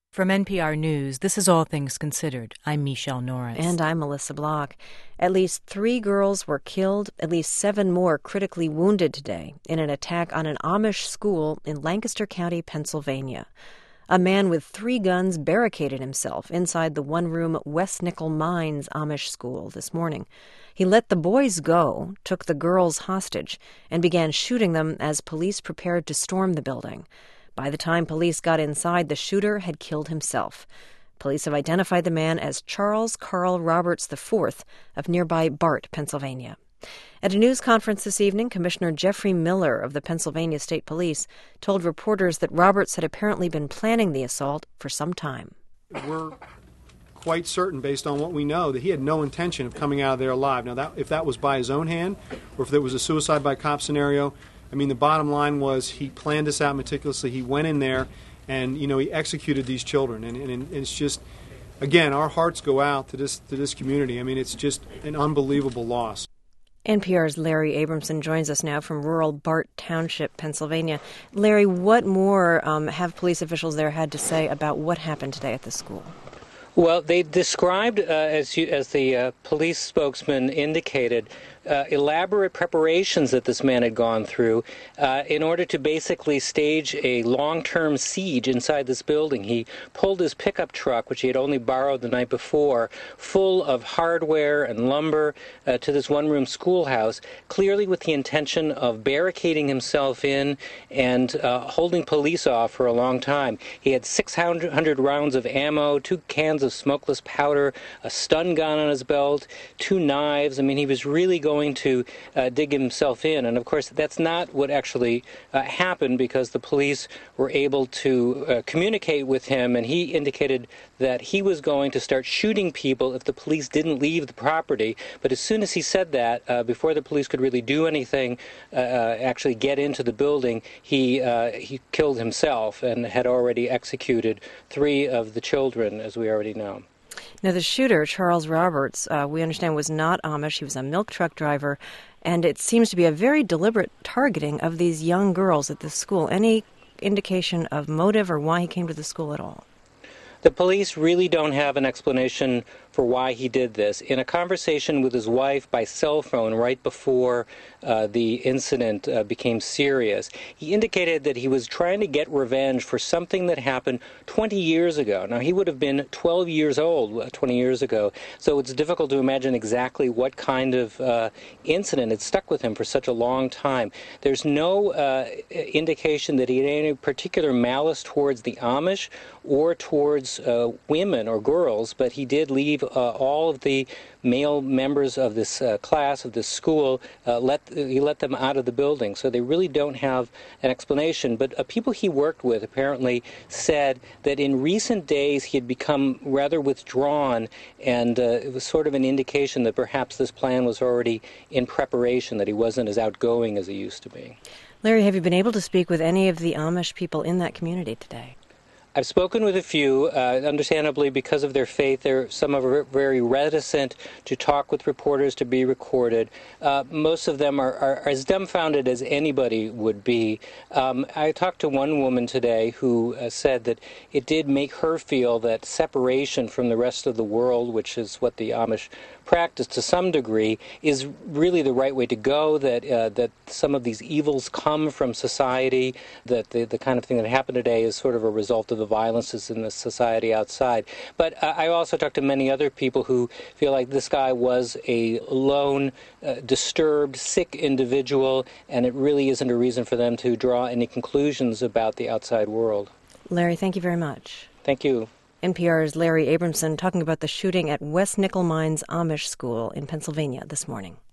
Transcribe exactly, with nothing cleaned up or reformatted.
From N P R News, this is All Things Considered. I'm Michelle Norris. And I'm Melissa Block. At least three girls were killed, at least seven more critically wounded today in an attack on an Amish school in Lancaster County, Pennsylvania. A man with three guns barricaded himself inside the one-room West Nickel Mines Amish school this morning. He let the boys go, took the girls hostage, and began shooting them as police prepared to storm the building. By the time police got inside, the shooter had killed himself. Police have identified the man as Charles Carl Roberts the fourth of nearby Bart, Pennsylvania. At a news conference this evening, Commissioner Jeffrey Miller of the Pennsylvania State Police told reporters that Roberts had apparently been planning the assault for some time. We're quite certain, based on what we know, that he had no intention of coming out of there alive. Now, that, if that was by his own hand, or if it was a suicide by cop scenario, I mean, the bottom line was he planned this out meticulously. He went in there and, you know, he executed these children. And, and, and it's just, again, our hearts go out to this to this community. I mean, it's just an unbelievable loss. N P R's Larry Abramson joins us now from rural Bart Township, Pennsylvania. Larry, what more um, have police officials there had to say about what happened today at the school? Well, they described, uh, as, you, as the uh, police spokesman indicated, Uh, elaborate preparations that this man had gone through uh, in order to basically stage a long-term siege inside this building. He pulled his pickup truck, which he had only borrowed the night before, full of hardware and lumber uh, to this one-room schoolhouse, clearly with the intention of barricading himself in and uh, holding police off for a long time. He had six hundred rounds of ammo, two cans of smokeless powder, a stun gun on his belt, two knives. I mean, he was really going going to uh, dig himself in. And, of course, that's not what actually uh, happened, because the police were able to uh, communicate with him, and he indicated that he was going to start shooting people if the police didn't leave the property. But as soon as he said that, uh, before the police could really do anything, uh, uh, actually get into the building, he, uh, he killed himself and had already executed three of the children, as we already know. Now, the shooter, Charles Roberts, uh, we understand was not Amish. He was a milk truck driver, and it seems to be a very deliberate targeting of these young girls at this school. Any indication of motive or why he came to the school at all? The police really don't have an explanation for why he did this. In a conversation with his wife by cell phone right before uh, the incident uh, became serious, he indicated that he was trying to get revenge for something that happened twenty years ago. Now, he would have been twelve years old twenty years ago, so it's difficult to imagine exactly what kind of uh, incident had stuck with him for such a long time. There's no uh, indication that he had any particular malice towards the Amish or towards uh, women or girls, but he did leave uh, all of the male members of this uh, class, of this school, uh, let he let them out of the building. So they really don't have an explanation. But uh, people he worked with apparently said that in recent days he had become rather withdrawn, and uh, it was sort of an indication that perhaps this plan was already in preparation, that he wasn't as outgoing as he used to be. Larry, have you been able to speak with any of the Amish people in that community today? I've spoken with a few. Uh, understandably, because of their faith, they're, some are very reticent to talk with reporters, to be recorded. Uh, most of them are, are, are as dumbfounded as anybody would be. Um, I talked to one woman today who uh, said that it did make her feel that separation from the rest of the world, which is what the Amish practice to some degree, is really the right way to go, that uh, that some of these evils come from society, that the, the kind of thing that happened today is sort of a result of the violences in the society outside. But uh, I also talked to many other people who feel like this guy was a lone, uh, disturbed, sick individual, and it really isn't a reason for them to draw any conclusions about the outside world. Larry, thank you very much. Thank you. N P R's Larry Abramson talking about the shooting at West Nickel Mines Amish School in Pennsylvania this morning.